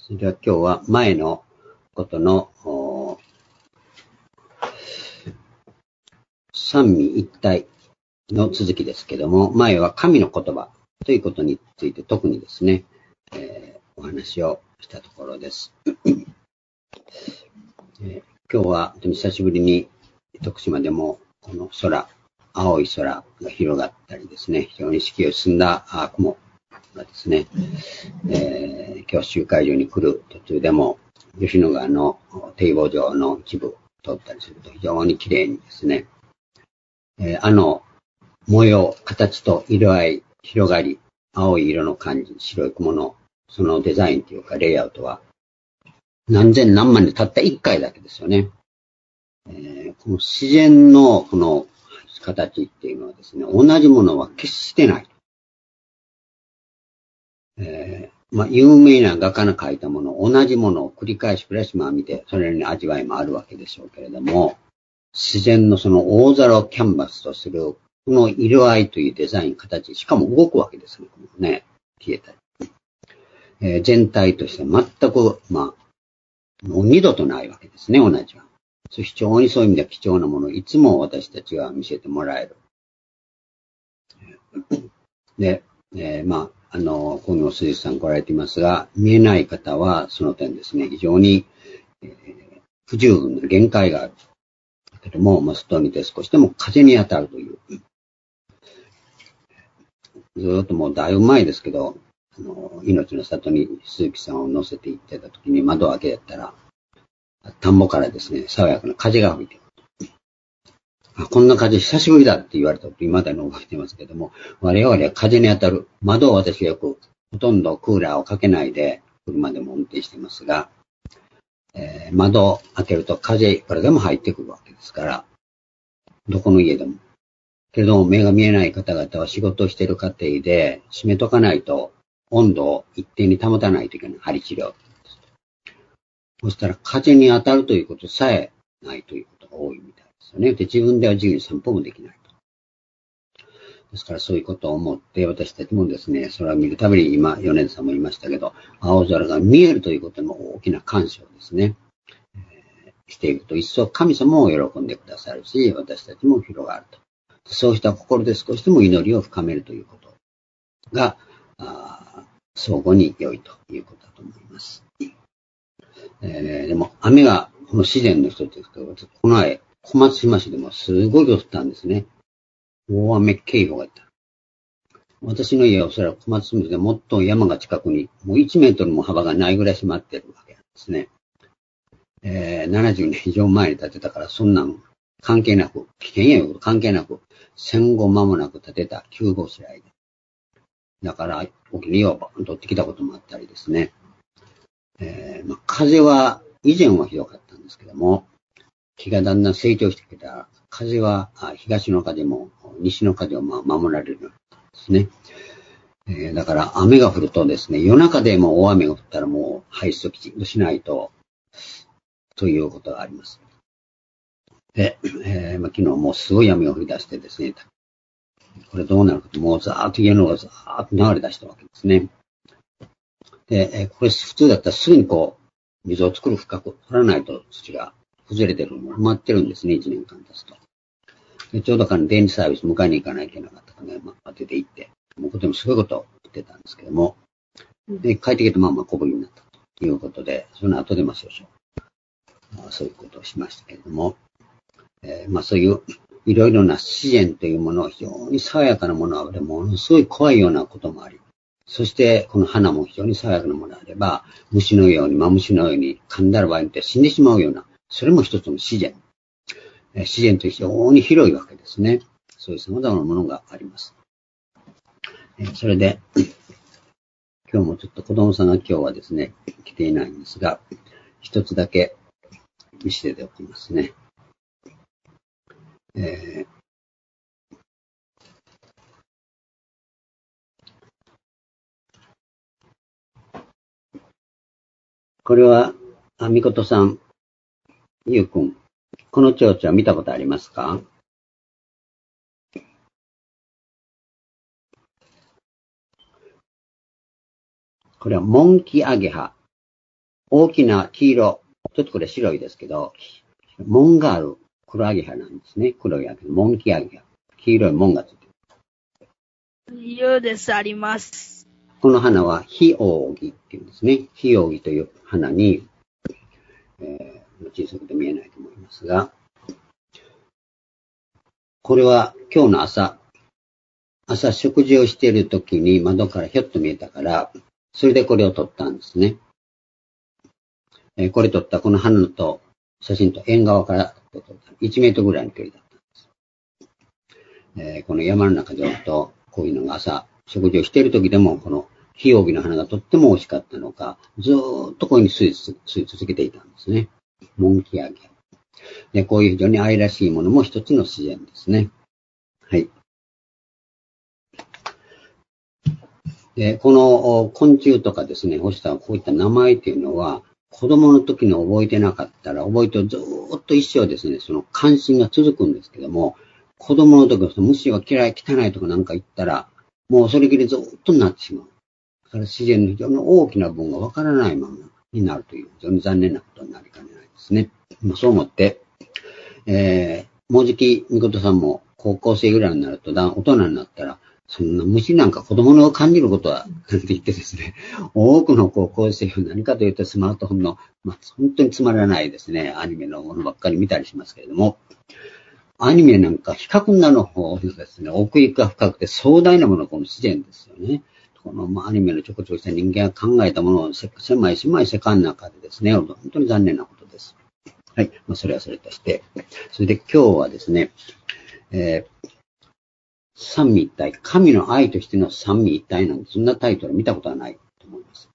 それでは今日は前のことの三位一体の続きですけども、前は神の言葉ということについて特にですね、お話をしたところです。今日は本当に久しぶりに徳島でもこの空、青い空が広がったりですね、非常に四季を進んだ雲がですね、今日集会場に来る途中でも吉野川の堤防上の一部を通ったりすると非常に綺麗にですね、模様、形と色合い、広がり、青い色の感じ、白い雲のそのデザインというかレイアウトは何千何万でたった一回だけですよね。この自然のこの形っていうのはですね、同じものは決してない。有名な画家の描いたもの、同じものを繰り返し見て、それに味わいもあるわけでしょうけれども、自然のその大空をキャンバスとする、この色合いというデザイン、形、しかも動くわけですね。消えたり。全体として全く、もう二度とないわけですね、同じは。非常にそういう意味では貴重なものをいつも私たちは見せてもらえる。で、この鈴木さん来られていますが、見えない方はその点ですね、非常に、不十分な限界がある。だけども、外を見て少しでも風に当たるという。ずっともうだいぶ前ですけど、命の里に鈴木さんを乗せて行ってた時に窓を開けたら、田んぼからですね、爽やかな風が吹いてる。こんな風久しぶりだって言われたこと未だに覚えていますけども、我々は風に当たる。窓を私はよくほとんどクーラーをかけないで車でも運転していますが、窓を開けると風いくらでも入ってくるわけですから、どこの家でも。けれども目が見えない方々は仕事をしている過程で閉めとかないと温度を一定に保たないといけない。針治療。そしたら風に当たるということさえないということが多いみたいですよね。で、自分では自由に散歩もできないと。ですからそういうことを思って私たちもですね、それを見るたびに今、米津さんも言いましたけど、青空が見えるということの大きな感謝をですね、していくと一層神様も喜んでくださるし、私たちも広がると。そうした心で少しでも祈りを深めるということが、相互に良いということだと思います。でも雨がこの自然の一つですけど、この前、小松島市でもすごい降ったんですね。大雨警報がいた。私の家はおそらく小松島市でもっと山が近くに、もう1メートルも幅がないぐらい閉まってるわけなんですね。70年以上前に建てたから、そんなん関係なく、危険やいうこと関係なく、戦後間もなく建てた急ごしらえで。だから、沖にはバーンとってきたこともあったりですね。風は、以前はひどかったんですけども、木がだんだん成長してきたら、風は東の風も西の風を守られるようになったんですね。だから雨が降るとですね、夜中でも大雨が降ったらもう排出をきちんとしないと、ということがあります。で、昨日もうすごい雨が降り出してですね、これどうなるかと、もうザーッと家のがザーッと流れ出したわけですね。で、これ普通だったらすぐに水を作る深く掘らないと土が崩れてるのも埋まってるんですね、1年間経つと。でちょうど電気サービス迎えに行かなきゃいけなかったからね、出て行って、もうこっちもすごいことを言ってたんですけども、で、帰ってきて小ぶりになったということで、その後でそういうことをしましたけれども、そういういろいろな自然というものを非常に爽やかなものでものすごい怖いようなこともあり、そしてこの花も非常に爽やかなものであれば、虫のように、マムシのように噛んだら場合によって死んでしまうような、それも一つの自然。自然と非常に広いわけですね。そういう様々なものがあります。それで、今日もちょっと子供さんが今日はですね、来ていないんですが、一つだけ見せておきますね。これは、みことさん、ゆうくん、この蝶々は見たことありますか？これはモンキアゲハ大きな黄色、ちょっとこれ白いですけど、門がある黒アゲハなんですね。黒いアゲハ、門木アゲハ。黄色い門がついてる。 色です、あります。 この花はヒオウギっていうんですね。ヒオウギという花に、小さくて見えないと思いますが、これは今日の朝食事をしているときに窓からひょっと見えたから、それでこれを撮ったんですね。これ撮ったこの花と写真と縁側から撮った1メートルぐらいの距離だったんです。この山の中でとこういうのが朝食事をしているときでもこのヒオウギの花がとっても美味しかったのか、ずーっとこういうふうに吸い続けていたんですね。モンキアゲ。で、こういう非常に愛らしいものも一つの自然ですね。はい。で、この昆虫とかですね、こういった名前っていうのは、子供の時に覚えてなかったら、覚えてずーっと一生ですね、その関心が続くんですけども、子供の時は虫は嫌い、汚いとかなんか言ったら、もうそれきりずーっとなってしまう。だから自然の非常に大きな分がわからないままになるという、非常に残念なことになりかねないですね。そう思って、もうじき、みことさんも高校生ぐらいになると、大人になったら、そんな虫なんか子供の感じることは、なんて言ってですね、多くの高校生は何かというとスマートフォンの、本当につまらないですね、アニメのものばっかり見たりしますけれども、アニメなんか比較なの方ですね、奥行きが深くて壮大なものがこの自然ですよね。このアニメのちょこちょこした人間が考えたものを狭い世界の中でですね、本当に残念なことです。はい。それはそれとして。それで今日はですね、三位一体、神の愛としての三位一体なんて、そんなタイトル見たことはないと思います。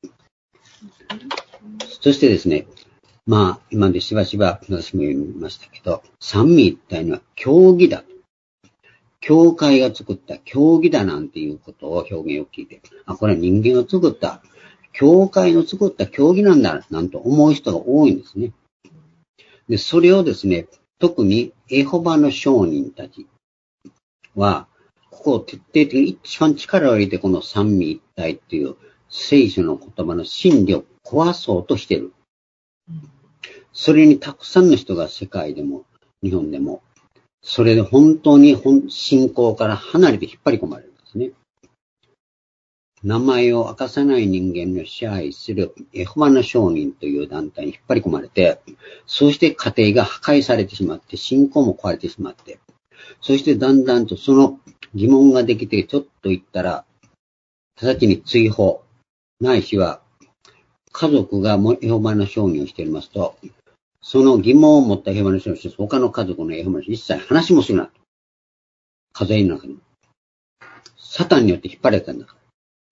そしてですね、今でしばしば私も読みましたけど、三位一体のは教義だ。教会が作った教義だなんていうことを表現を聞いて、これは人間を作った、教会の作った教義なんだ、なんと思う人が多いんですね。で、それをですね、特にエホバの証人たちは、ここを徹底的に一番力を入れてこの三位一体っていう聖書の言葉の真理を壊そうとしている。それにたくさんの人が世界でも日本でも、それで本当に信仰から離れて引っ張り込まれるんですね。名前を明かさない人間の支配するエホバの証人という団体に引っ張り込まれて、そして家庭が破壊されてしまって、信仰も壊れてしまって、そしてだんだんとその疑問ができて、ちょっと言ったら、直ちに追放、ないしは、家族がエホバの証人をしていますと、その疑問を持ったエホバの証人をして、他の家族のエホバの証人一切話もするなと。家庭の中に。サタンによって引っ張られたんだから。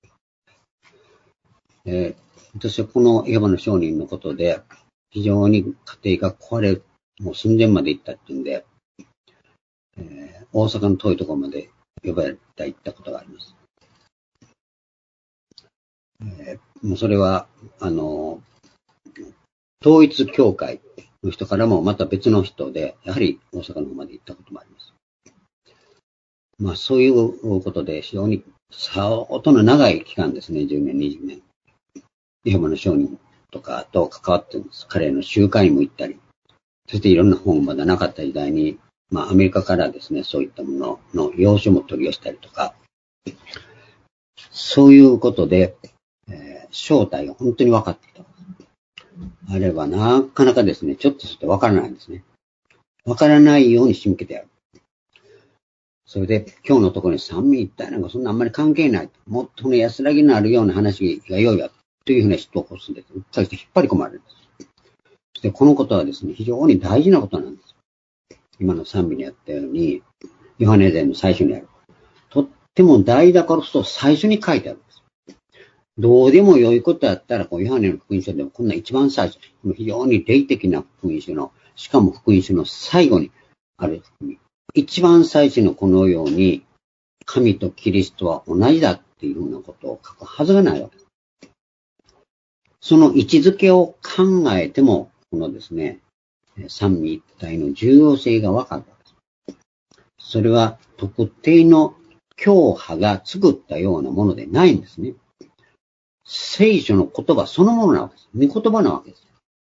私はこのエホバの証人のことで、非常に家庭が壊れる、もう寸前まで行ったっていうんで、大阪の遠いところまで呼ばれて行ったことがあります。もうそれは、統一教会の人からもまた別の人で、やはり大阪の方まで行ったこともあります。そういうことで、非常に相当の長い期間ですね、10年、20年。エホバの証人とかと関わってるんです。彼の集会にも行ったり、そしていろんな本がまだなかった時代に、アメリカからですね、そういったものの要所も取り寄せたりとか、そういうことで、正体が本当に分かってきた。あれはなかなかですね、ちょっとすると分からないんですね。分からないように仕向けてやる。それで、今日のところに三位一体なんかそんなあんまり関係ない。もっとね、安らぎのあるような話が良いわ。というふうな人を起こすんです。うっかりして引っ張り込まれるんです。そしてこのことはですね、非常に大事なことなんです。今の賛美にあったように、ヨハネ伝の最初にある。とっても大だからこそ最初に書いてあるんです。どうでも良いことやったら、ヨハネの福音書でもこんな一番最初、この非常に霊的な福音書の、しかも福音書の最後にある福音。一番最初のこのように、神とキリストは同じだっていうふうなことを書くはずがないわけです。その位置づけを考えても、このですね、三位一体の重要性がわかるわけです。それは特定の教派が作ったようなものでないんですね。 聖書の言葉そのものなわけです。御言葉なわけです。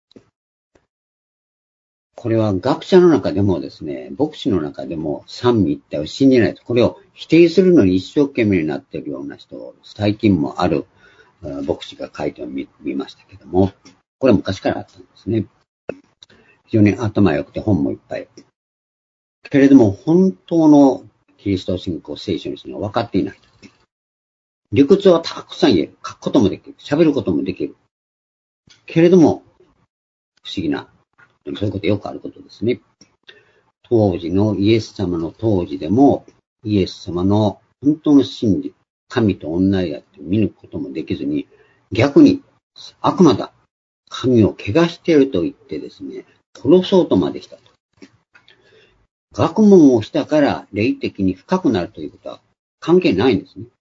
これは学者の中でもですね、牧師の中でも三位一体を信じないと、これを否定するのに一生懸命になっているような人を最近もある牧師が書いてみましたけども、これは昔からあったんですね。非常に頭良くて本もいっぱい。けれども本当のキリスト信仰聖書にするのは分かっていない。理屈はたくさん言える。書くこともできる。喋ることもできる。けれども、不思議な、そういうことよくあることですね。当時のイエス様の当時でも、イエス様の本当の真理、神と同じだって見抜くこともできずに、逆に悪魔だ。神を汚していると言ってですね、殺そうとまでしたと。学問をしたから霊的に深くなるということは関係ないんですね。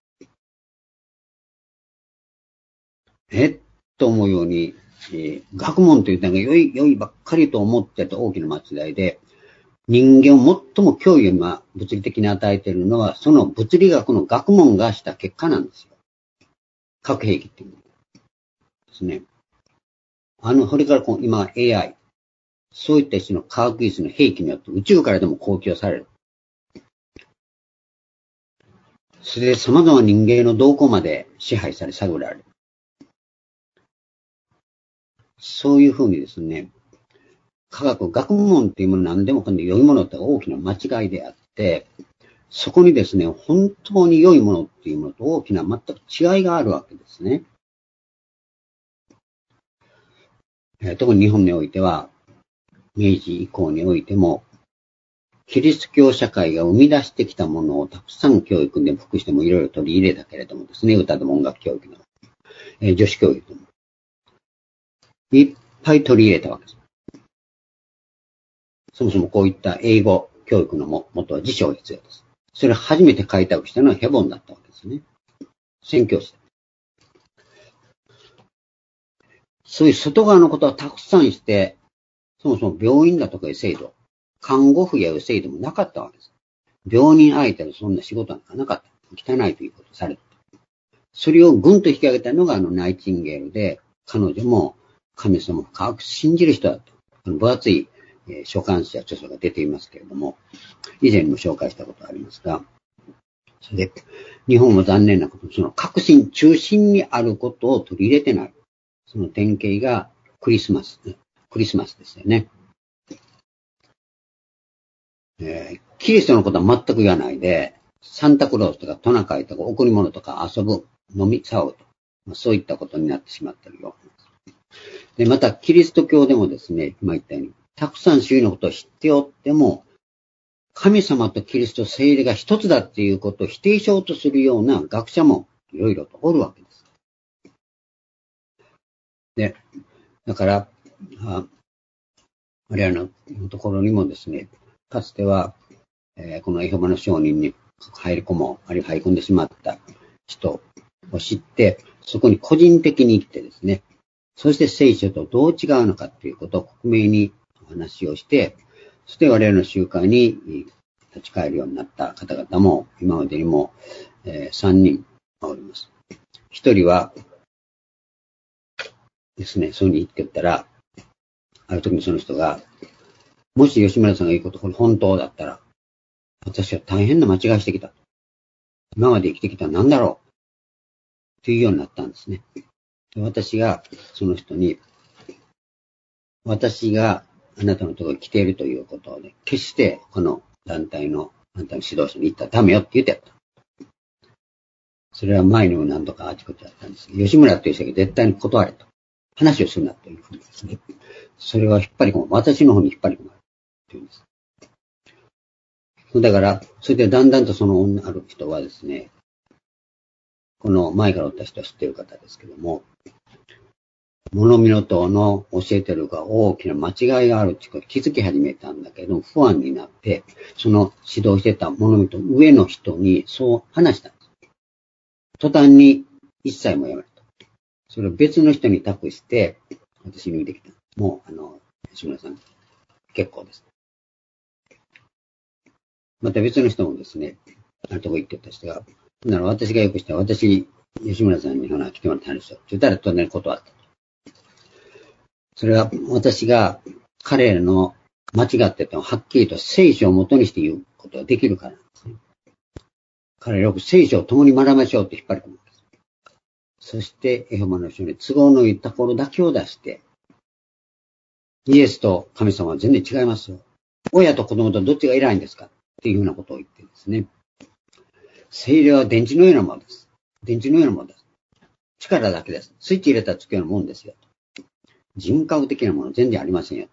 と思うように、学問というのが良いばっかりと思ってた大きな間違いで、人間を最も脅威を今物理的に与えているのは、その物理学の学問がした結果なんですよ。核兵器っていうのですね。これから今 AI、そういった種の科学技術の兵器によって宇宙からでも攻撃される。それで様々な人間の動向まで支配され、探られる。そういうふうにですね、科学、学問っていうもの何でもかんで良いものって大きな間違いであって、そこにですね、本当に良いものっていうものと大きな全く違いがあるわけですね。特に日本においては、明治以降においても、キリスト教社会が生み出してきたものをたくさん教育でも福祉でもいろいろ取り入れたけれどもですね、歌でも音楽教育でも、女子教育でも、いっぱい取り入れたわけです。そもそもこういった英語教育の元は辞書が必要です。それを初めて開拓したのはヘボンだったわけですね。宣教師。そういう外側のことをたくさんして、そもそも病院だとかいう制度、看護婦やいう制度もなかったわけです。病人相手のそんな仕事なんかなかった。汚いということされて。それをぐんと引き上げたのがナイチンゲールで、彼女も神様を深く信じる人だと。分厚い書簡誌や著書が出ていますけれども、以前にも紹介したことがありますが、それで、日本も残念なことに、その核心、中心にあることを取り入れてない。その典型がクリスマスですよね。キリストのことは全く言わないで、サンタクロースとかトナカイとか贈り物とか遊ぶ、飲み騒ぐと、そういったことになってしまっているようです。で、また、キリスト教でもですね、今言ったように、たくさん周囲のことを知っておっても、神様とキリスト、聖霊が一つだっていうことを否定しようとするような学者もいろいろとおるわけです。で、だから、我々のところにもですね、かつては、このエホバの証人に入り込もう、あるいは入り込んでしまった人を知って、そこに個人的に行ってですね、そして聖書とどう違うのかということを克明にお話をして、そして我々の集会に立ち返るようになった方々も、今までにも、3人おります。1人はですね、そういうふうに言って言ったら、ある時にその人が、もし吉村さんが言うことこれ本当だったら、私は大変な間違いしてきた。今まで生きてきたのは何だろうというようになったんですね。私がその人に、私があなたのところに来ているということをね、決してこの団体の指導者に言ったらダメよって言ってやった。それは前にも何度かあちこちだったんですけど、吉村という人が絶対に断れと。話をするなというふうにですね。それは引っ張り込む。私の方に引っ張り込む。というんです。だから、それでだんだんとそのある人はですね、この前からおった人は知っている方ですけども、物見の党の教えてるが大きな間違いがあるってこと気づき始めたんだけど、不安になって、その指導してた物見と上の人にそう話したんです。途端に一切もやめると。それを別の人に託して、私に見てきた。もう、吉村さん、結構です。また別の人もですね、あるとこ行ってた人が、なら私がよくして、私吉村さんに来てもらったんですよ。って言ったら当然断った。それは私が彼らの間違っててもはっきりと聖書を元にして言うことができるからなんですね。彼らよく聖書を共に学びましょうって引っ張り込むんです。そしてエホバの証人に都合のいいところだけを出して、イエスと神様は全然違いますよ。親と子供とどっちが偉いんですかっていうふうなことを言ってですね。聖霊は電池のようなものです。電池のようなものです。力だけです。スイッチ入れたらつくようなもんですよ。人格的なもの全然ありませんよ。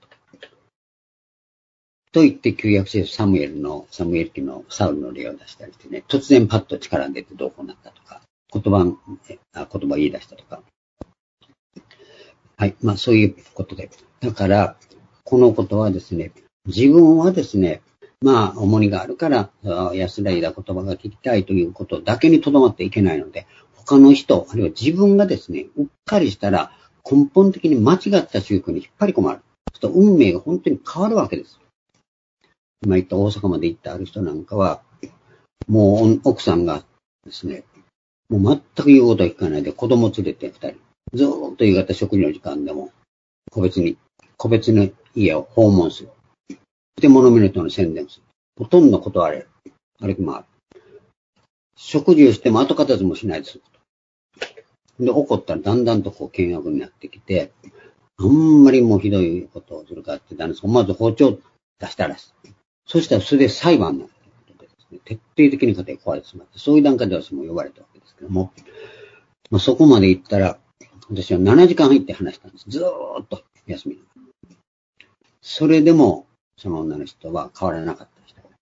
と言って旧約聖書サムエル記のサウルの例を出したりしてね、突然パッと力が出てどうこうなったとか、言葉言い出したとか。はい。そういうことで。だから、このことはですね、自分はですね、重荷があるから、安らいだ言葉が聞きたいということだけにとどまっていけないので、他の人、あるいは自分がですね、うっかりしたら根本的に間違った宗教に引っ張り込まれる。そうすると運命が本当に変わるわけです。今言った大阪まで行ったある人なんかは、もう奥さんがですね、もう全く言うことを聞かないで子供連れて二人、ずーっと夕方食事の時間でも個別の家を訪問する。で、物見の人の宣伝をする。ほとんど断れる。歩き回る。食事をしても後片付けもしないです。で、怒ったらだんだんと険悪になってきて、あんまりもうひどいことをするかって旦那さん、まず包丁を出したらしい。そしたらそれで裁判になるということでですね、徹底的に家庭壊れてしまって、そういう段階で私も呼ばれたわけですけども、そこまで行ったら、私は7時間入って話したんです。ずーっと休み。それでも、その女の人は変わらなかった人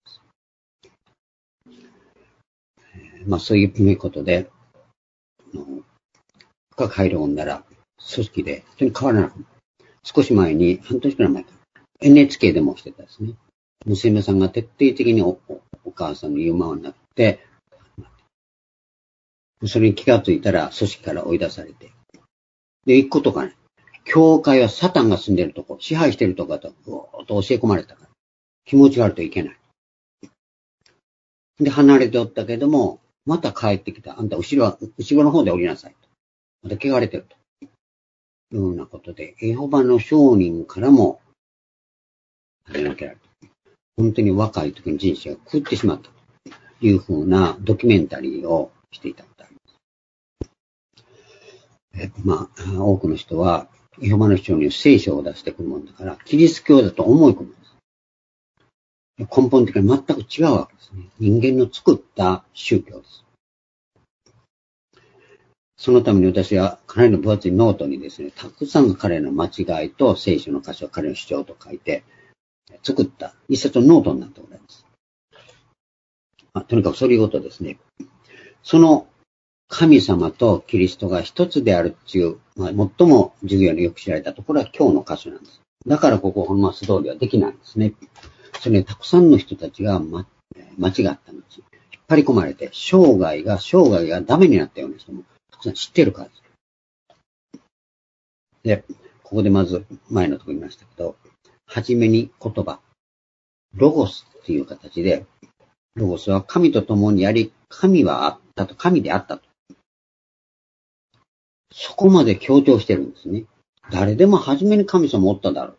です。そういうことで、深く入り込んだら、組織で本当に変わらなかった。少し前に、半年くらい前から、NHK でもしてたですね。娘さんが徹底的に お母さんの言うままになって、それに気がついたら組織から追い出されて。で、行くことがね、教会はサタンが住んでるとこ、支配してるとこだと、教え込まれたから。気持ちがあるといけない。で、離れておったけども、また帰ってきた。あんた後ろの方で降りなさいと。また汚れてると。いうようなことで、エホバの証人からも、始められた。本当に若い時に人生が狂ってしまったというふうなドキュメンタリーをしていたことあります。多くの人は、エホバの証人の聖書を出してくるもんだから、キリスト教だと思い込むんです。根本的に全く違うわけですね。人間の作った宗教です。そのために私はかなりの分厚いノートにですね、たくさん彼の間違いと聖書の箇所、彼の主張と書いて、作った一冊のノートになっております。とにかくそういうことですね。その神様とキリストが一つであるっていう、最も授業によく知られたところは今日の箇所なんです。だからここ本末通りはできないんですね。それにたくさんの人たちが、間違った道、引っ張り込まれて、生涯がダメになったような人もたくさん知ってるからです。で、ここでまず前のところ言いましたけど、はじめに言葉、ロゴスっていう形で、ロゴスは神と共にあり、神はあったと、神であったと。そこまで強調してるんですね。誰でもはじめに神様おっただろう。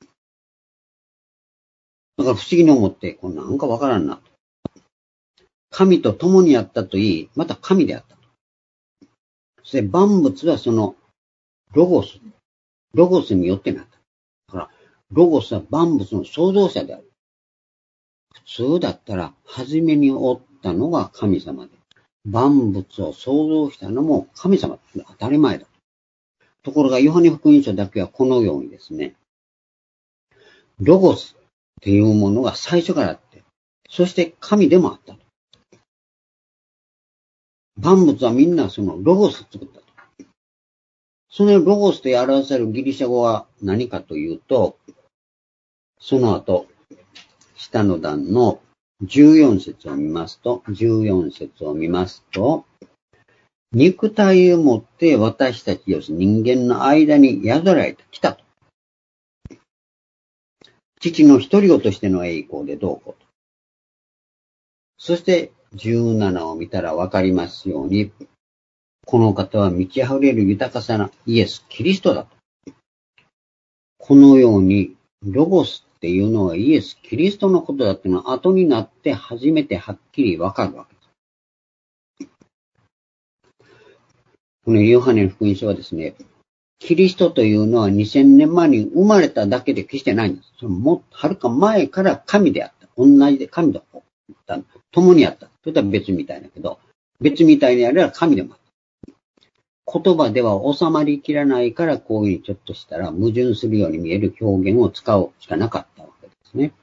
だから不思議に思って、なんかわからんなと。神と共にあったといい、また神であったと。そして万物はそのロゴスによってなった。だから、ロゴスは万物の創造者である。普通だったら、初めにおったのが神様で、万物を創造したのも神様。当たり前だ。ところが、ヨハネ福音書だけはこのようにですね、ロゴスっていうものが最初からあって、そして神でもあったと。万物はみんなそのロゴスを作ったと。そのロゴスで表されるギリシャ語は何かというと、その後、下の段の14節を見ますと、肉体をもって私たち要するに人間の間に宿られてきたと。父の一人子としての栄光でどうこうと。そして17を見たらわかりますように、 この方は満ち溢れる豊かさなイエス・キリストだと。このように、ロゴスっていうのはイエス・キリストのことだっていうのは後になって初めてはっきりわかるわけです。このヨハネの福音書はですね、キリストというのは2000年前に生まれただけで決してないんです。そのもはるか前から神であった。同じで神と共にあった。それとは別みたいだけど、別みたいにあれば神でもあった。言葉では収まりきらないからこういうふうにちょっとしたら矛盾するように見える表現を使うしかなかったわけですね。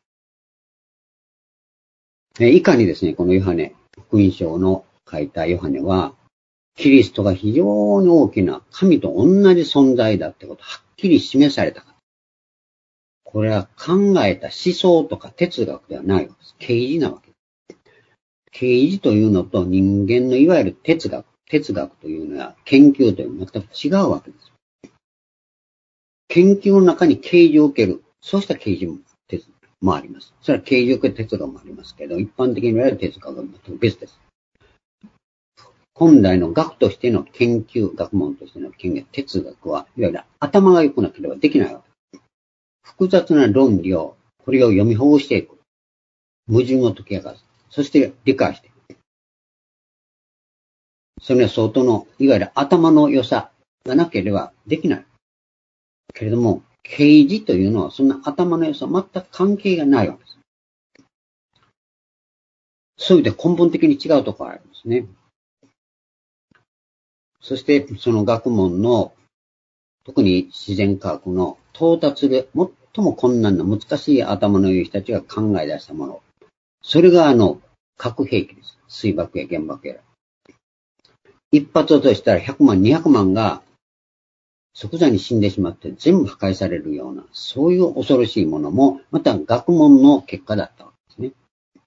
いかにですね、このヨハネ、福音書の書いたヨハネは、キリストが非常に大きな神と同じ存在だってことをはっきり示されたか。これは考えた思想とか哲学ではないわけです。啓示なわけです。啓示というのと人間のいわゆる哲学というのは研究というのは全く違うわけです。研究の中に啓示を受ける。そうした啓示もあります。それは啓示を受ける哲学もありますけど、一般的に言われる哲学は全く別です。本来の学としての研究、学問としての研究、哲学は、いわゆる頭が良くなければできないわけです。複雑な論理を、これを読みほぐしていく。矛盾を解き明かす。そして理解していく。それは相当の、いわゆる頭の良さがなければできない。けれども、啓示というのはそんな頭の良さ全く関係がないわけです。そういう意味で根本的に違うところがありますね。そして、その学問の、特に自然科学の到達で最も困難な難しい頭の良い人たちが考え出したもの。それが核兵器です。水爆や原爆やら。一発落としたら100万、200万が即座に死んでしまって全部破壊されるような、そういう恐ろしいものも、また学問の結果だったわけですね。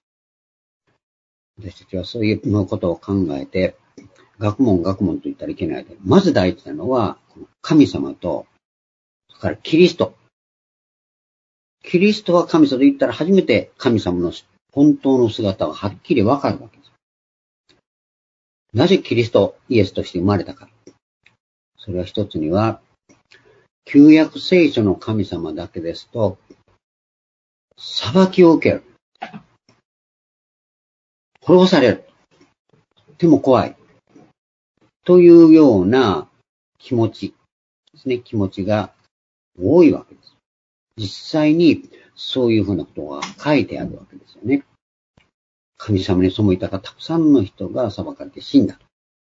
私たちはそういうことを考えて、学問と言ったらいけないで。まず大事なのは、神様と、それからキリスト。キリストは神様と言ったら初めて神様の本当の姿がはっきりわかるわけです。なぜキリスト、イエスとして生まれたか。それは一つには、旧約聖書の神様だけですと、裁きを受ける。殺される。とても怖い。というような気持ちですね。気持ちが多いわけです。実際にそういうふうなことが書いてあるわけですよね。神様に背いたがたくさんの人が裁かれて死んだと。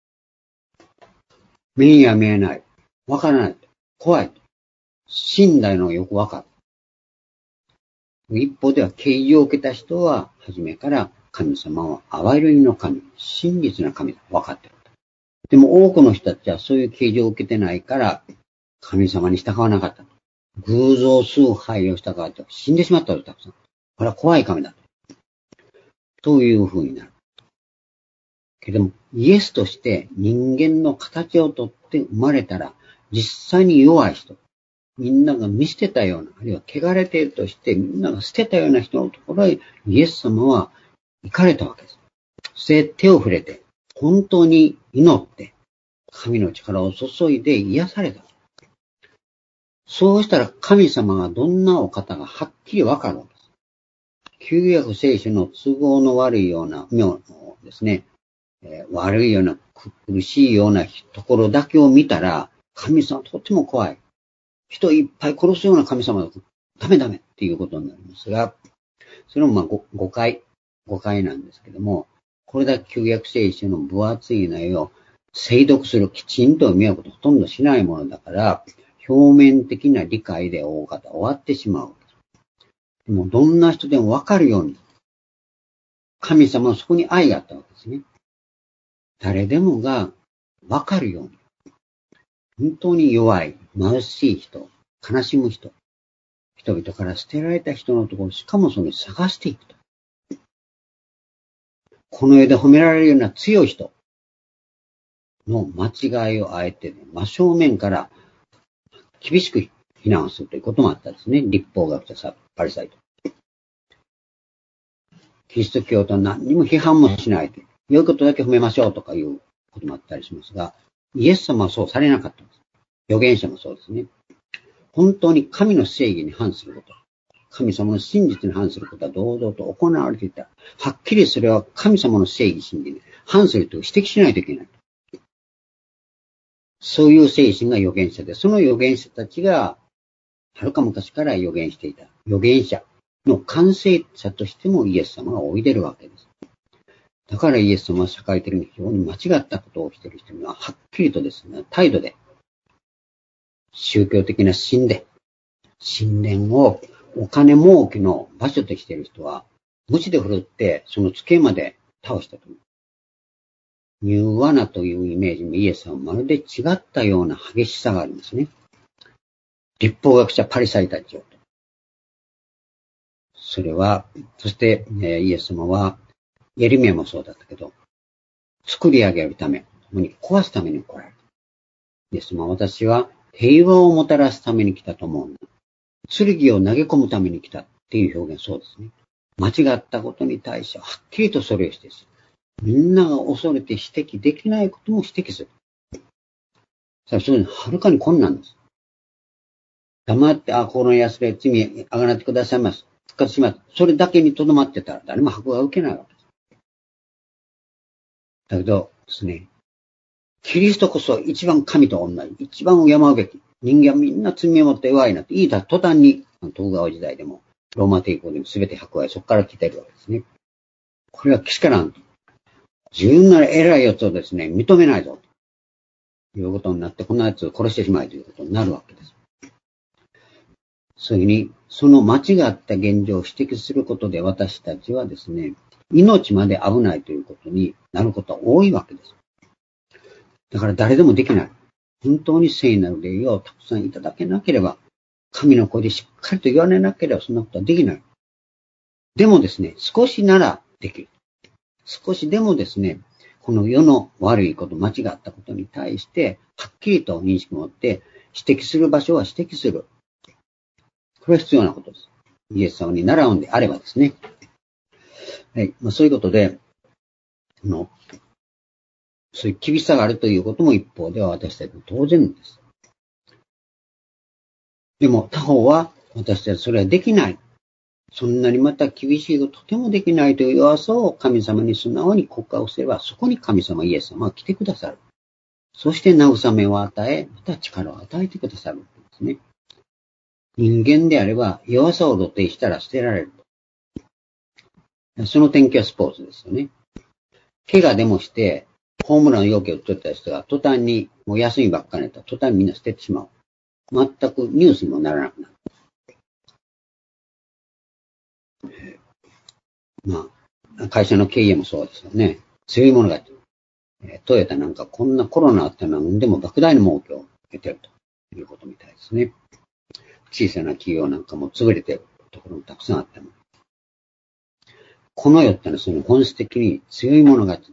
目には見えない。わからない。怖い。死んだのがよくわかる。一方では啓示を受けた人は初めから神様は憐れみの神、真実な神だ。わかってる。でも多くの人たちはそういう啓示を受けてないから神様に従わなかった。偶像崇拝をしたからって死んでしまったとたくさん。これは怖い神だ。というふうになる。けれども、イエスとして人間の形をとって生まれたら、実際に弱い人、みんなが見捨てたような、あるいは汚れているとしてみんなが捨てたような人のところへイエス様は行かれたわけです。そして手を触れて、本当に祈って、神の力を注いで癒された。そうしたら神様がどんなお方がはっきりわかるわけです。旧約聖書の都合の悪いような、妙ですね、悪いような、苦しいようなところだけを見たら、神様はとても怖い。人いっぱい殺すような神様だと、ダメっていうことになりますが、それも誤解なんですけども、これだけ旧約聖書の分厚い内容を精読する、きちんと読み合うことほとんどしないものだから、表面的な理解で大方終わってしまう。でもどんな人でもわかるように、神様はそこに愛があったわけですね。誰でもがわかるように、本当に弱い、貧しい人、悲しむ人、人々から捨てられた人のところ、しかもそれを探していくと。この世で褒められるような強い人の間違いをあえて、真正面から厳しく非難するということもあったんですね。律法学者、パリサイと。キリスト教と何にも批判もしないで、良いことだけ褒めましょうとかいうこともあったりしますが、イエス様はそうされなかったんです。預言者もそうですね。本当に神の正義に反すること、神様の真実に反することは堂々と行われていた。はっきりそれは神様の正義真理に反すると指摘しないといけない。そういう精神が預言者で、その預言者たちが、はるか昔から預言していた。預言者の完成者としてもイエス様がおいでるわけです。だからイエス様は社会的に非常に間違ったことをしている人には、はっきりとですね、態度で、宗教的な神殿をお金儲けの場所としている人は、無知で振るって、その机まで倒したと思う。ニューワナというイメージもイエス様はまるで違ったような激しさがありますね。立法学者パリサイたちを。それは、そして、イエス様は、エリミヤもそうだったけど、作り上げるため、共に壊すために来られる。イエス様は私は平和をもたらすために来たと思う。剣を投げ込むために来たっていう表現そうですね。間違ったことに対してはっきりとそれを指摘する。みんなが恐れて指摘できないことも指摘する。そういうのははるかに困難です。黙って、この安ら罪あがなってくださいます。復活します。それだけにとどまってたら誰も迫害を受けないわけです。だけどですね、キリストこそ一番神と同じ、一番敬うべき。人間はみんな罪を持って弱いなって言いた途端に、徳川時代でも、ローマ帝国でも全て迫害、そこから来てるわけですね。これはけしからん。自分なら偉いやつをですね、認めないぞ。ということになって、このやつを殺してしまいということになるわけです。そういうふうに、その間違った現状を指摘することで私たちはですね、命まで危ないということになることは多いわけです。だから誰でもできない。本当に聖なる霊をたくさんいただけなければ、神の声でしっかりと言われなければそんなことはできない。でもですね、少しならできる。少しでもですね、この世の悪いこと、間違ったことに対して、はっきりと認識を持って、指摘する場所は指摘する。これは必要なことです。イエス様に習うんであればですね。はい。そういうことで、そういう厳しさがあるということも一方では私たちも当然です。でも他方は私たちそれはできない。そんなにまた厳しいこととてもできないという弱さを神様に素直に告白すれば、そこに神様イエス様は来てくださる。そして慰めを与え、また力を与えてくださるんですね。人間であれば弱さを露呈したら捨てられる。その典型はスポーツですよね。怪我でもして、ホームラン要求を取った人が途端にもう休みばっかりだったら途端にみんな捨ててしまう。全くニュースにもならなくなる。会社の経営もそうですよね。強い者が、トヨタなんかこんなコロナあったのにでも莫大な儲けを得てるということみたいですね。小さな企業なんかも潰れてるところもたくさんあっても。この世ってのはその本質的に強い者が、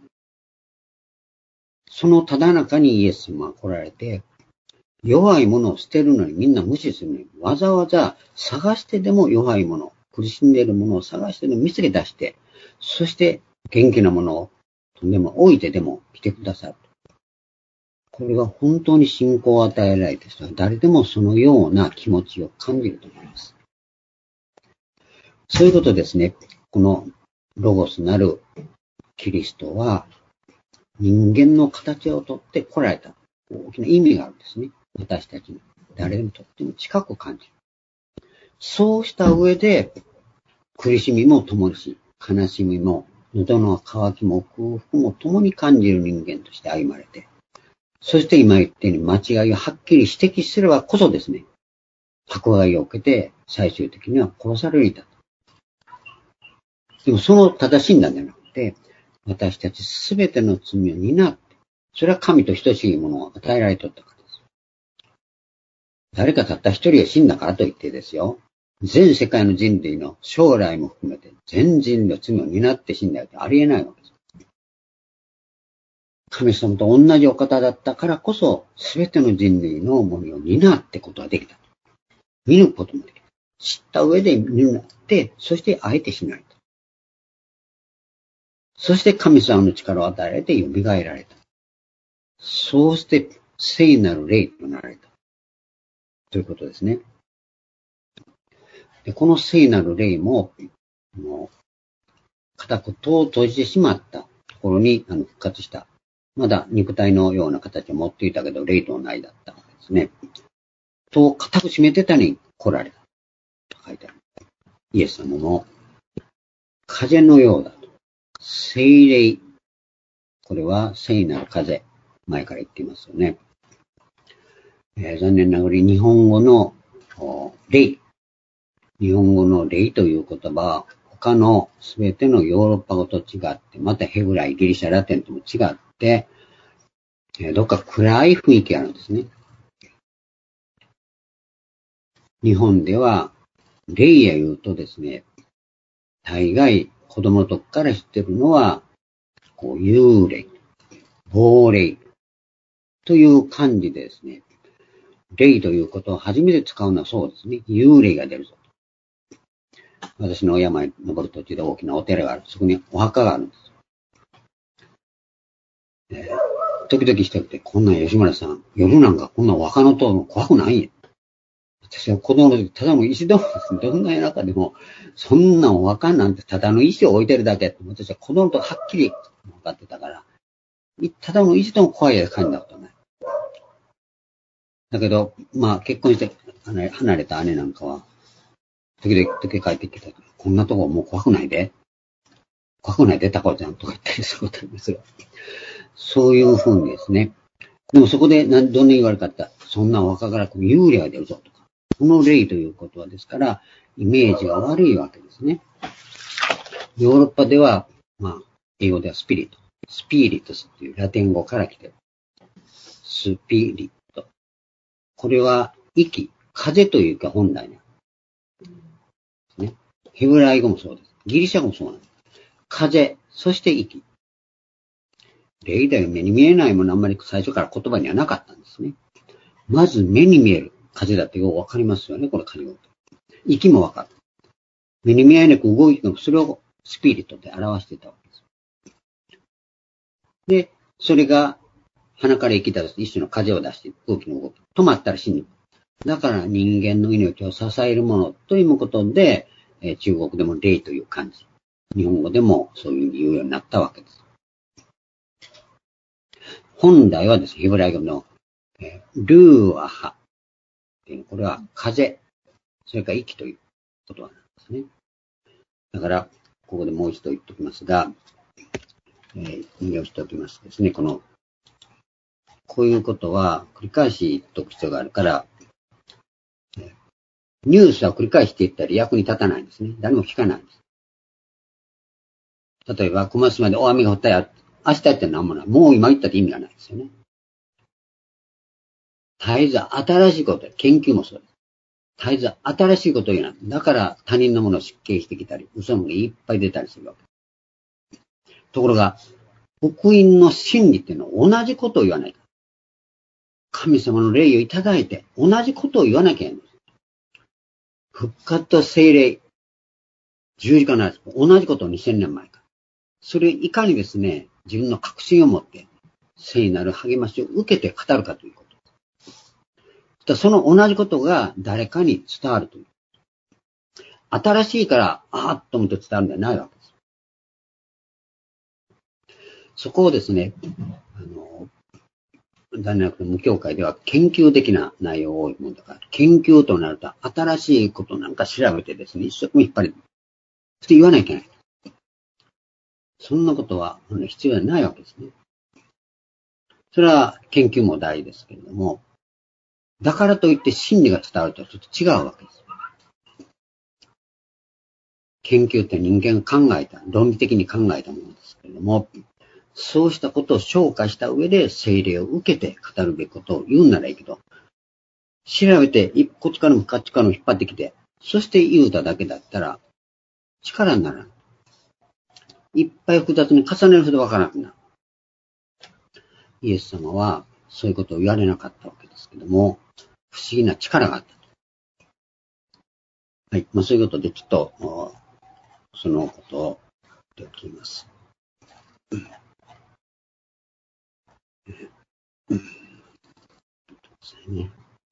そのただ中にイエス様が来られて、弱いものを捨てるのにみんな無視するのに、わざわざ探してでも弱いもの、苦しんでいるものを探してでも見つけ出して、そして元気なものをとんでも置いてでも来てくださる。これは本当に信仰を与えられた人は誰でもそのような気持ちを感じると思います。そういうことですね。このロゴスなるキリストは人間の形をとって来られた大きな意味があるんですね。私たちに誰にとっても近く感じる。そうした上で苦しみも共にし、悲しみも喉の渇きも空腹も共に感じる人間として歩まれて、そして今言ったように間違いをはっきり指摘すればこそですね、迫害を受けて最終的には殺されるんだ。でもその正しいんだじゃなくて、私たちすべての罪を担って、それは神と等しいものを与えられとったからです。誰かたった一人が死んだからといってですよ、全世界の人類の将来も含めて全人類の罪を担って死んだよってありえないわけです。神様と同じお方だったからこそ、すべての人類の重荷を担ってことができた。見抜くこともできた。知った上で担って、そしてあえてしないと。そして神様の力を与えられて蘇られた。 そうして聖なる霊となられた。ということですね。でこの聖なる霊も、固く戸を閉じてしまったところに復活した。まだ肉体のような形を持っていたけど、霊とないだったわけですね。戸を固く閉めてたに来られた。と書いてある。イエス様も、風のようだと。聖霊。これは聖なる風。前から言っていますよね。残念ながら日本語の霊。日本語の霊という言葉は、他のすべてのヨーロッパ語と違って、またヘブライ、ギリシャ、ラテンとも違って、どっか暗い雰囲気があるんですね。日本では、霊や言うとですね、大概子供の時から知ってるのは、幽霊、亡霊という漢字でですね、霊ということを初めて使うのはそうですね、幽霊が出るぞ。私の山に登る途中で大きなお寺がある。そこにお墓があるんです。時々人って、こんなん吉村さん、夜なんかこんなお墓の塔も怖くないん。私は子供の時、ただの石でもですね、どんな夜中でも、そんなお墓なんてただの石を置いてるだけって、私は子供の時はっきり分かってたから、ただの石でも怖いやつ感じたことない。だけど、結婚して離れた姉なんかは、時々帰ってきた時、こんなとこもう怖くないで。怖くないで、タコちゃんとか言ったりすることありますよ。そういうふうにですね。でもそこでどんな言われ方、そんなお墓から幽霊が出るぞとか。この霊ということはですから、イメージが悪いわけですね。ヨーロッパでは、英語ではスピリット。スピリットスっていうラテン語から来てる。スピリット。これは、息、風というか本来ね。ヘブライ語もそうです。ギリシャ語もそうなんです。風、そして息。霊だよ、目に見えないものあんまり最初から言葉にはなかったんですね。まず目に見える風だってよくわかりますよね、これ風が。息もわかる。目に見えなく動いてもそれをスピリットで表していたわけです。で、それが鼻から息出す一種の風を出して空気の動き。止まったら死ぬ。だから人間の命を支えるものということで、中国でも霊という漢字。日本語でもそういうふうに言うようになったわけです。本来はですね、ヘブライ語のルーアハ。これは風、それから息ということなんですね。だから、ここでもう一度言っておきますが、引用しておきますですね。こういうことは繰り返し言っておく必要があるから、ニュースは繰り返していったら役に立たないんですね。誰も聞かないんです。例えば、小松島で大雨が降ったや、明日やって何もない。もう今言ったって意味がないですよね。絶えず新しいこと、研究もそうです。絶えず新しいことを言うな。だから他人のものを失敬してきたり、嘘もいっぱい出たりするわけ。ところが、福音の真理っていうのは同じことを言わない。神様の霊をいただいて、同じことを言わなきゃいけない。復活と聖霊、十字架の話、同じことを2000年前から。それをいかにですね、自分の確信を持って、聖なる励ましを受けて語るかということ。その同じことが誰かに伝わるという。新しいから、と思って伝わるんじゃないわけです。そこをですね、残念なくて無教会では研究的な内容が多いものだから、研究となると新しいことなんか調べてですね、一生懸命引っ張り、そして言わなきゃいけない。そんなことは必要ないわけですね。それは研究も大事ですけれども、だからといって真理が伝わるとはちょっと違うわけです。研究って人間が考えた、論理的に考えたものですけれども、そうしたことを消化した上で聖霊を受けて語るべきことを言うならいいけど、調べてこっちからもこっちからも引っ張ってきて、そして言うただけだったら力にならない。いっぱい複雑に重ねるほどわからなくなる。イエス様はそういうことを言われなかったわけですけども、不思議な力があったと。はい。そういうことでちょっと、そのことを言っておきます。 ね、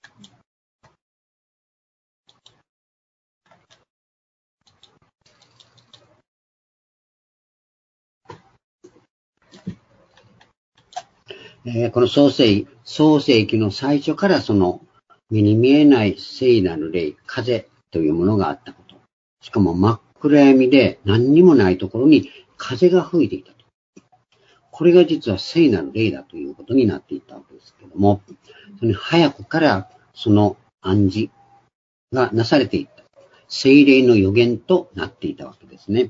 この創世記の最初からその目に見えない聖なる霊、風というものがあったこと。しかも真っ暗闇で何にもないところに風が吹いていたと。これが実は聖なる霊だということになっていったわけですけども、その早くからその暗示がなされていった。聖霊の予言となっていたわけですね。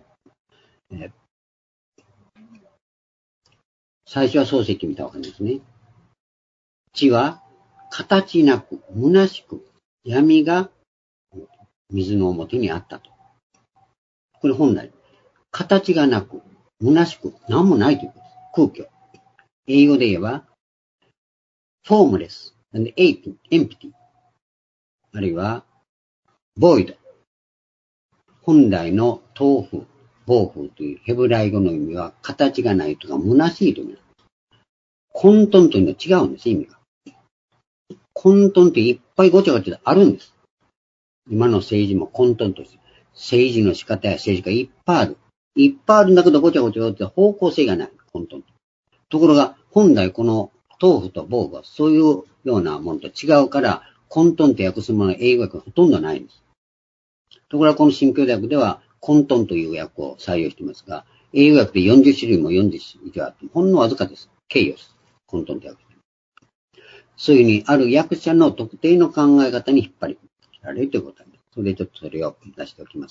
最初は漱石見たわけですね。地は形なく、虚しく、闇が水の表にあったと。これ本来、形がなく、虚しく、何もないということです。空虚。英語で言えば、formless and empty。あるいは、void。本来の豆腐、暴風というヘブライ語の意味は、形がないとか、虚しいという意味。混沌というのは違うんです、意味が。混沌っていっぱいごちゃごちゃあるんです。今の政治も混沌として、政治の仕方や政治がいっぱいある。いっぱいあるんだけどごちゃごちゃって方向性がない。混沌。ところが、本来この豆腐と暴風はそういうようなものと違うから、混沌と訳すものは英語訳がほとんどないんです。ところがこの新共同訳では混沌という訳を採用していますが、英語訳で40種類も40種以上あって、ほんのわずかです。形容です。混沌と訳。そういうふうに、ある役者の特定の考え方に引っ張りられるということです。それでちょっとそれを出しておきます。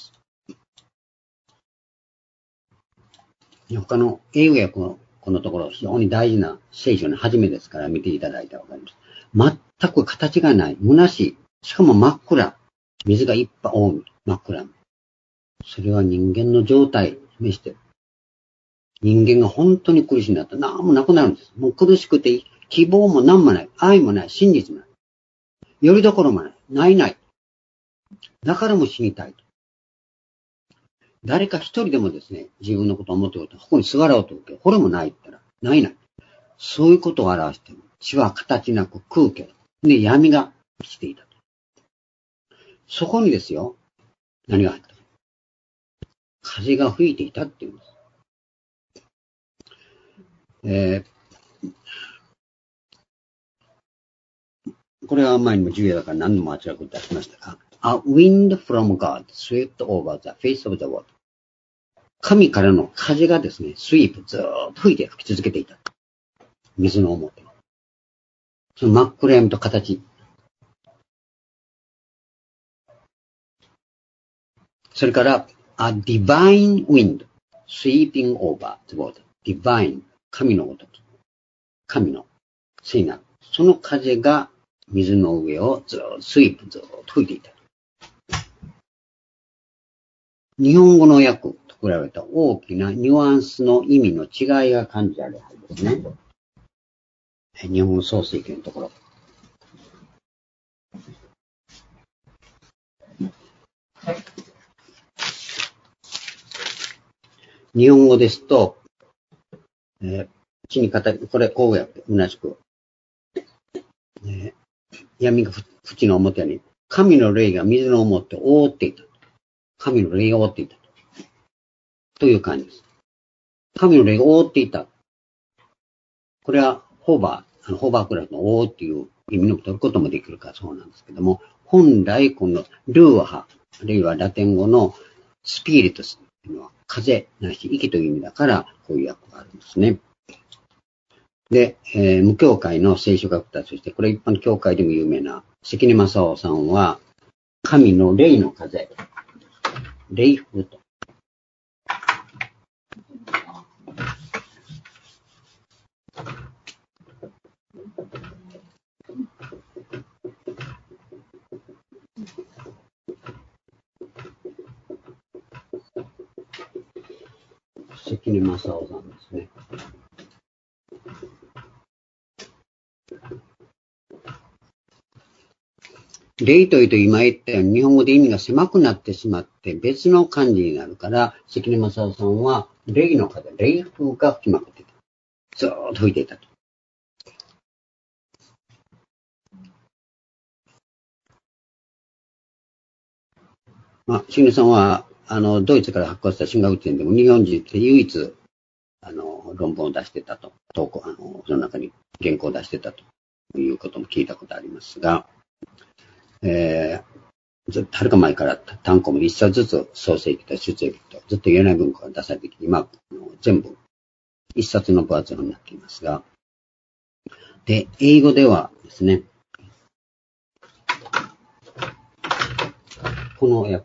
他の英語訳のこのところ非常に大事な聖書の初めですから見ていただいたらわかります。全く形がない、虚しい、しかも真っ暗、水がいっぱい多い、真っ暗。それは人間の状態を示している。人間が本当に苦しいんだったら何もなくなるんです。もう苦しくて希望も何もない、愛もない、真実もない。よりどころもない、ない。だからも死にたいと。誰か一人でもですね、自分のことを思っておると、ここに座ろうと思うけど、これもないって言ったら、ない。そういうことを表している。地は形なく空虚で闇が来ていたと。そこにですよ、何があった？風が吹いていたっていうんです。これは前にも重要だから何度もあちらこ出しましたが、A wind from God swept over the face of the water。神からの風がですね、スイープずーっと吹いて吹き続けていた。水の表。その真っ暗闇と形。それから、A divine wind sweeping over the water。divine。神のごとき。神の聖なる。その風が水の上をずーっとスイープずーっと吹いていた。日本語の訳と比べた大きなニュアンスの意味の違いが感じられるはずですね。日本語創世記のところ。日本語ですと、地に語り、これこうやって虚しく、闇が淵の表に、神の霊が水の表を覆っていた。神の霊が覆っていた。という感じです。神の霊が覆っていた。これはホーバークラスの覆うっていう意味の取ることもできるからそうなんですけども、本来このルーハ、あるいはラテン語のスピリトスというのは風ないし息という意味だからこういう訳があるんですね。で、無教会の聖書学者として、これ一般教会でも有名な関根正夫さんは、神の霊の風、霊風と。関根正夫さんですね。霊というと今言ったように日本語で意味が狭くなってしまって別の漢字になるから、関根正夫さんは霊の風、霊風が吹きまくっていた。ずーっと吹いていたと。 しげるさんは、ドイツから発行した進学点でも日本人って唯一、論文を出してたと、その中に原稿を出してたということも聞いたことありますが、はるか前から単行も一冊ずつ創世記と出エ記とずっと言えない文庫が出されてきて、今、全部一冊の分厚本になっていますが、で、英語ではですね、この訳、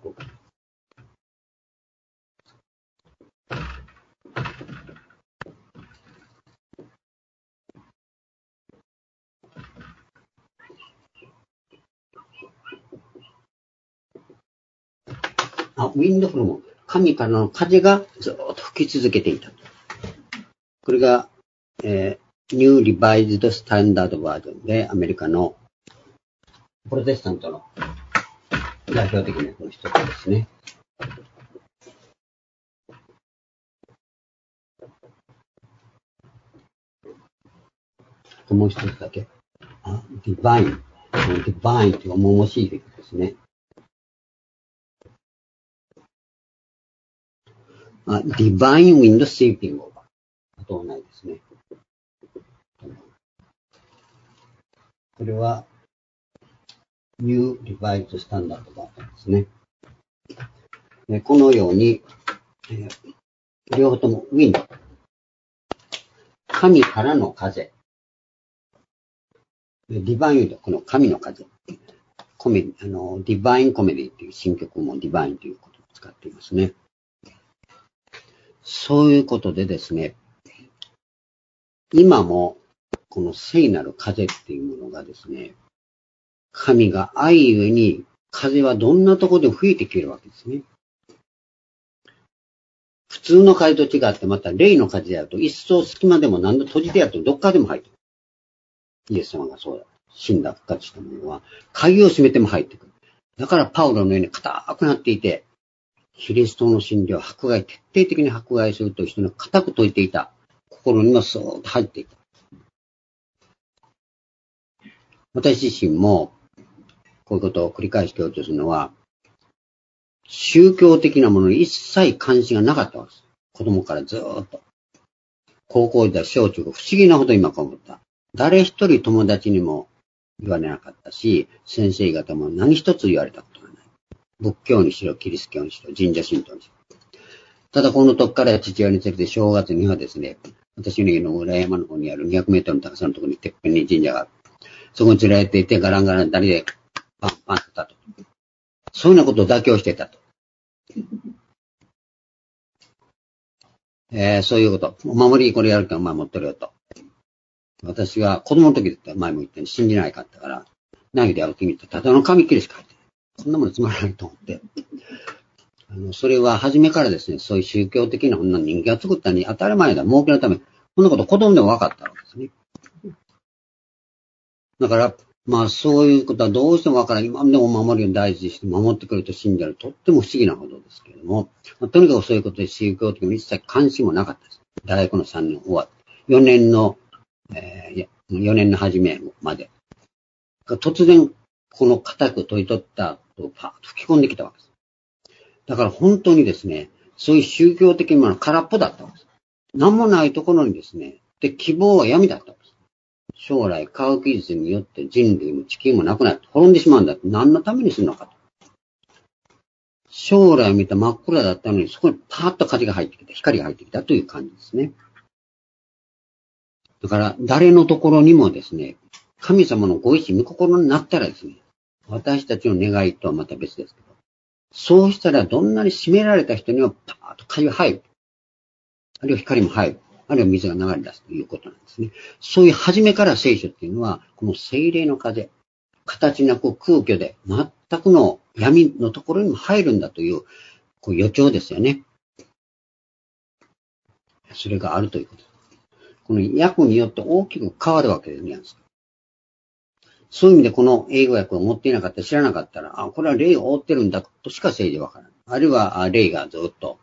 ウィンドフロム、神からの風がずっと吹き続けていた。これが、New Revised Standard Version でアメリカのプロテスタントの代表的なこの一つですね。もう一つだけ。Divine。Divine という重々しいべきですね。Divine Wind Sweeping Over。あとはないですね。これは New Revised Standard Version ですね。このように、両方とも Wind。神からの風。ディバイン、この神の風。ディバインコメディっていう新曲もディバインということを使っていますね。そういうことでですね、今もこの聖なる風っていうものがですね、神が愛ゆえに風はどんなところでも吹いてきるわけですね。普通の風と違ってまた霊の風であると一層隙間でも何の閉じてやってもどっかでも入ってくる。イエス様がそうだ。死んだ復活したものは鍵を閉めても入ってくる。だからパウロのように硬くなっていて、キリストの真理を徹底的に迫害するという人の固く説いていた。心にもスーッと入っていた。私自身も、こういうことを繰り返し強調するのは、宗教的なものに一切関心がなかったわけです。子供からずーっと。高校時代、小中高、不思議なほど今思った。誰一人友達にも言われなかったし、先生方も何一つ言われたことがない。仏教にしろ、キリスト教にしろ、神社神道にしろ。ただこの時から父親に連れて正月にはですね、私の家の裏山の方にある200メートルの高さのところにてっぺんに神社がある。そこに連れられていてガランガラン誰でパンパンとたと。そういうようなことを妥協してたと。そういうこと。お守りこれやるからお前持ってるよと。私が子供の時だったら前も言ったように信じないかったから、何でやるって見てただの紙切れしか入ってない。そんなものつまらないと思って。それは初めからですね、そういう宗教的な女の人間が作ったに当たり前だ、儲けのため、こんなこと子供でも分かったわけですね。だから、そういうことはどうしても分からない。今でも守りを大事にして守ってくれると信じる。とっても不思議なことですけれども、とにかくそういうことで宗教的に一切関心もなかったです。大学の3年終わって、4年の初めまで。突然、この固く問い取ったとパーッと吹き込んできたわけです。だから本当にですね、そういう宗教的なものは空っぽだったわけです。何もないところにですね、で、希望は闇だったわけです。将来科学技術によって人類も地球もなくなって滅んでしまうんだって、何のためにするのかと。将来見た真っ暗だったのに、そこにパーッと風が入ってきた、光が入ってきたという感じですね。だから、誰のところにもですね、神様のご意志、御心になったらですね、私たちの願いとはまた別ですけど、そうしたらどんなに締められた人にはパーッと風が入る。あるいは光も入る。あるいは水が流れ出すということなんですね。そういう初めから聖書っていうのは、この聖霊の風、形なく空虚で全くの闇のところにも入るんだという、こう予兆ですよね。それがあるということ。この訳によって大きく変わるわけですね。そういう意味でこの英語訳を持っていなかったら知らなかったら、これは霊を覆ってるんだとしか聖でわからない。あるいは霊がずっと、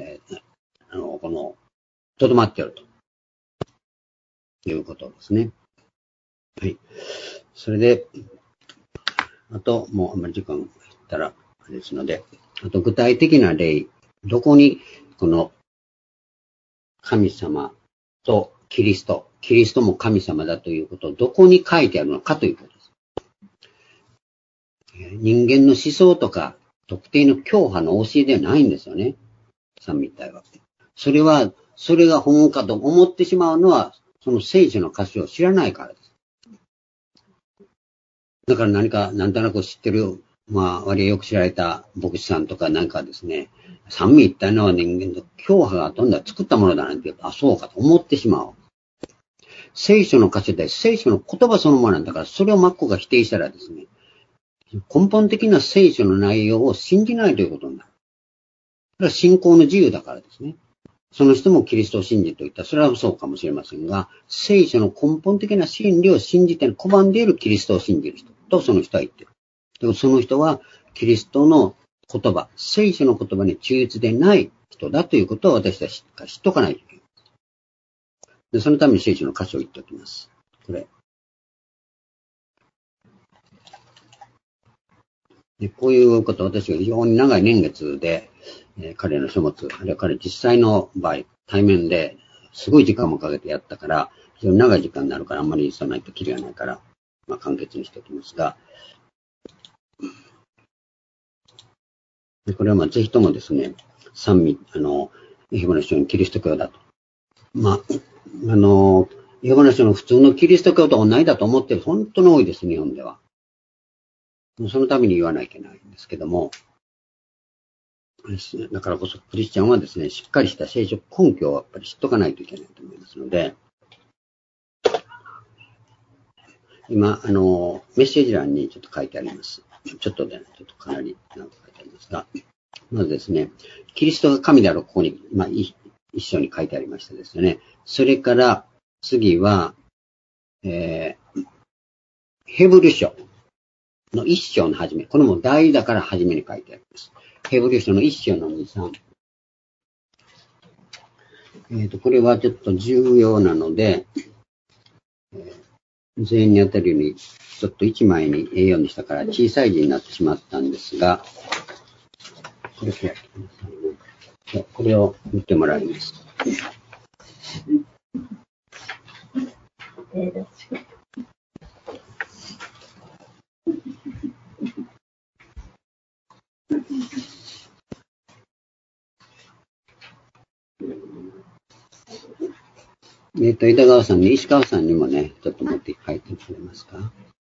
とどまっているということですね。はい。それで、あと、もうあんまり時間が減ったら、あれですので、 あと具体的な例、どこにこの神様とキリストも神様だということをどこに書いてあるのかということです。人間の思想とか特定の教派の教えではないんですよね。三位一体は。それが本かと思ってしまうのは、その聖書の歌詞を知らないからです。だからなんとなく知ってる、割合よく知られた牧師さんとかなんかですね、三位一体の人間と教派がどんどん作ったものだなんて、そうかと思ってしまう。聖書の歌詞で聖書の言葉そのものなんだから、それを真っ向が否定したらですね、根本的な聖書の内容を信じないということになる。それは信仰の自由だからですね。その人もキリストを信じと言ったら、それはそうかもしれませんが、聖書の根本的な真理を信じて拒んでいるキリストを信じる人とその人は言っている。でもその人はキリストの言葉、聖書の言葉に忠実でない人だということを私たちが知っておかないといけない。で、そのために聖書の箇所を言っておきます。これ。で、こういうことを私が非常に長い年月で、彼の書物、あるいは彼実際の場合、対面ですごい時間もかけてやったから、非常に長い時間になるから、あんまりさないときりがないから、簡潔にしておきますが、でこれはぜひともですね、三位、エホバの証人キリスト教だと。エホバの証人普通のキリスト教と同じだと思ってる本当に多いです、日本では。そのために言わなきゃいけないんですけども、だからこそクリスチャンはですね、しっかりした聖書根拠をやっぱり知っとかないといけないと思いますので、今、メッセージ欄にちょっと書いてあります。ちょっとかなり長く書いてありますが、まずですね、キリストが神であるここに、一緒に書いてありましたですよね。それから次は、ヘブル書の一章の始め。これも大だから初めに書いてあります。ヘブル書の一章の2、3。これはちょっと重要なので、全員に当たるように、ちょっと1枚に A4 にしたから小さい字になってしまったんですが、これを見てもらいます。枝川さんに、石川さんにもね、ちょっと持って帰ってくれますか。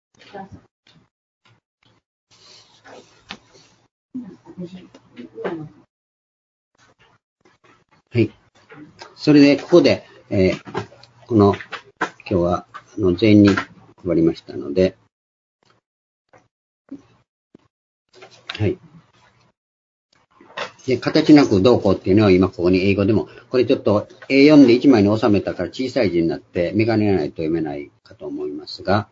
はい。それで、ここで、今日は、全員に配りましたので、はい。で、形なくどうこうっていうのは今ここに英語でも、これちょっと A4 で1枚に収めたから小さい字になってメガネがないと読めないかと思いますが、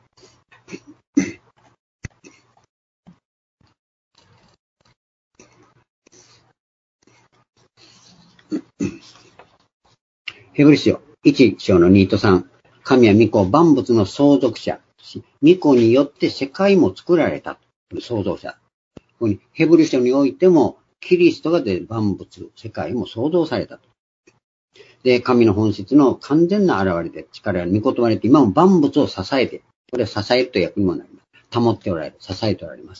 ヘブル書1章の2と3、神は御子万物の創造者、御子によって世界も作られた創造者。ここにヘブル書においてもキリストが万物、世界も創造されたと。で、神の本質の完全な現れで力ある御言葉によって今も万物を支えて、これは支えるという役にもなります。保っておられる、支えておられます。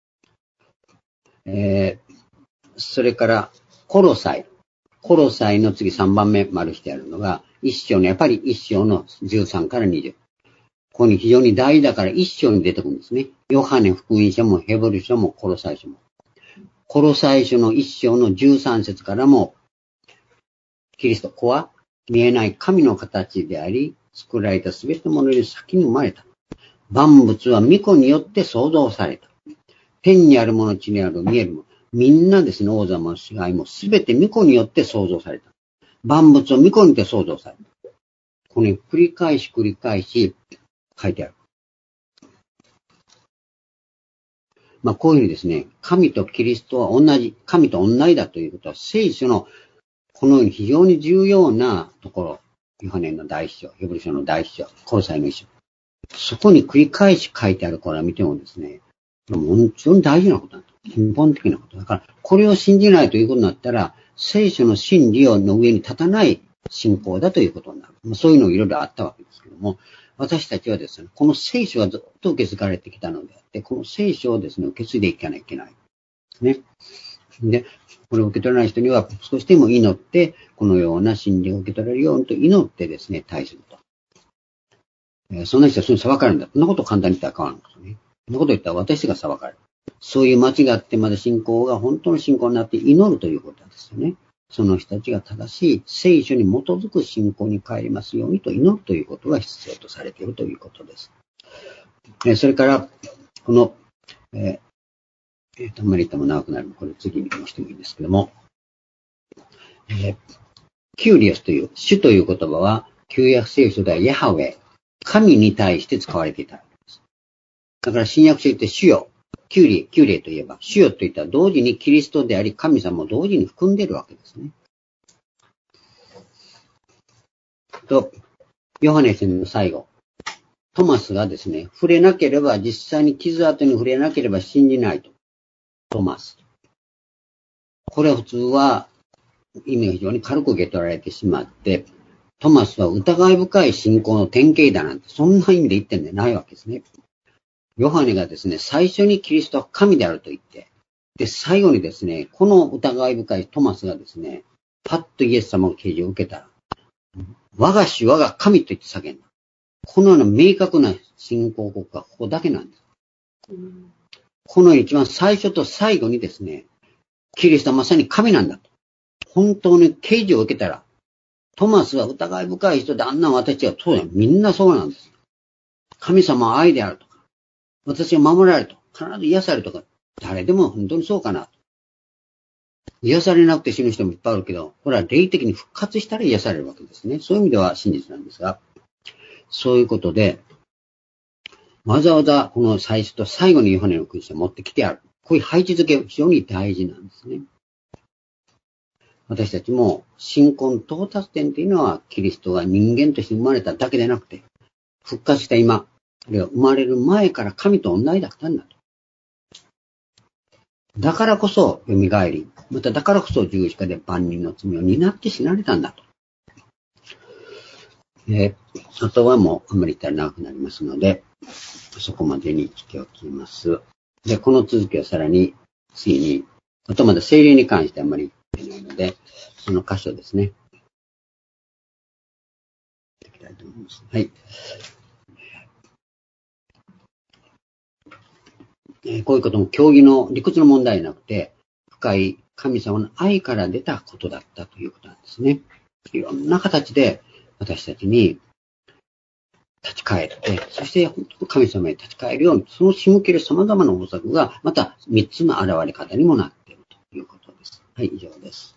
それからコロサイの次3番目丸してあるのが、一章の、やっぱり一章の13から20。ここに非常に大だから一章に出てくるんですね。ヨハネ福音書もヘブル書もコロサイ書も。コロサイ書の一章の13節からも、キリスト、子は見えない神の形であり、作られたすべてのものより先に生まれた。万物は御子によって創造された。天にあるもの、地にある見えるもの。みんなですね、王座も支配もすべて御子によって創造された。万物を御子によって創造された。これ繰り返し書いてある。こういうふうにですね、神とキリストは同じ、神と同じだということは、聖書のこのように非常に重要なところ、ヨハネの第一章、ヘブル書の第一章、コロサイの一章。そこに繰り返し書いてあるから見てもですね、もちろん大事なことなんです。根本的なこと。だから、 これを信じないということになったら、聖書の真理の上に立たない信仰だということになる。そういうのいろいろあったわけですけども、私たちはですね、この聖書はずっと受け継がれてきたのであって、この聖書をですね、受け継いでいかなきゃいけない。ね。で、これを受け取らない人には少しでも祈って、このような真理を受け取れるようにと祈ってですね、対すると。そんな人はそれに裁かれるんだ。そんなことを簡単に言ったら変わるんですよね。そんなこと言ったら私が裁かれる。そういう間違ってまだ信仰が本当の信仰になって祈るということですよね。その人たちが正しい聖書に基づく信仰に帰りますようにと祈るということが必要とされているということです。それから、この、あんまり言っても長くなるので、これ次にしてもいいんですけども、キューリアスという、主という言葉は、旧約聖書ではヤハウェ、神に対して使われていたんです。だから新約聖書で主よ、キューリエといえば、主よといったら同時にキリストであり、神様も同時に含んでいるわけですね。と、ヨハネ書の最後、トマスがですね、触れなければ、実際に傷跡に触れなければ信じないと。トマス。これは普通は意味が非常に軽く受け取られてしまって、トマスは疑い深い信仰の典型だなんて、そんな意味で言ってんじゃないわけですね。ヨハネがですね、最初にキリストは神であると言って、で、最後にですね、この疑い深いトマスがですね、パッとイエス様の啓示を受けたら、我が主我が神と言って叫んだ。このような明確な信仰国がここだけなんです。この一番最初と最後にですね、キリストはまさに神なんだと。本当に啓示を受けたら、トマスは疑い深い人であんな私はそうだよ。みんなそうなんです。神様は愛であるとか、私は守られると、必ず癒されるとか、誰でも本当にそうかな。癒されなくて死ぬ人もいっぱいあるけど、これは霊的に復活したら癒されるわけですね。そういう意味では真実なんですが、そういうことで、わざわざこの最初と最後にヨハネの福音書を持ってきてある。こういう配置づけ非常に大事なんですね。私たちも信仰の到達点というのはキリストが人間として生まれただけでなくて、復活した今、あるいは生まれる前から神と同じだったんだと。だからこそ蘇り、まただからこそ十字架で万人の罪を担って死なれたんだと。あとはもうあんまり言ったら長くなりますので、そこまでにしておきます。で、この続きをさらに次に、あとまだ聖霊に関してあんまり言ってないので、その箇所ですね。はい。こういうことも教義の理屈の問題じゃなくて、深い神様の愛から出たことだったということなんですね。いろんな形で私たちに立ち返って、そして本当に神様に立ち返るように、その仕向ける様々な方策がまた3つの現れ方にもなっているということです。はい、以上です。